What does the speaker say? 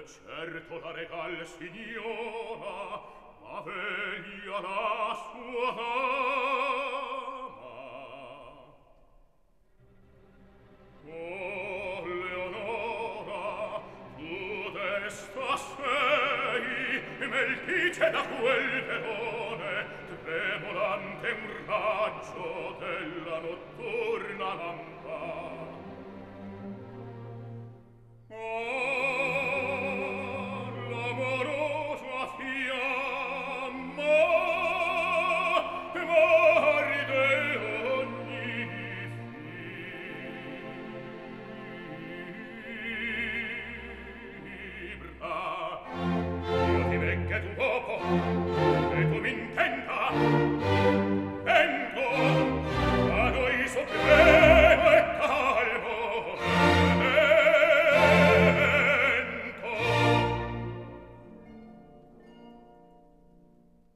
certo la regal signora, ma veglia la sua dama. Oh, Leonora, tu desta sei, meltice da quel verone, tremolante un raggio della notturna lampada.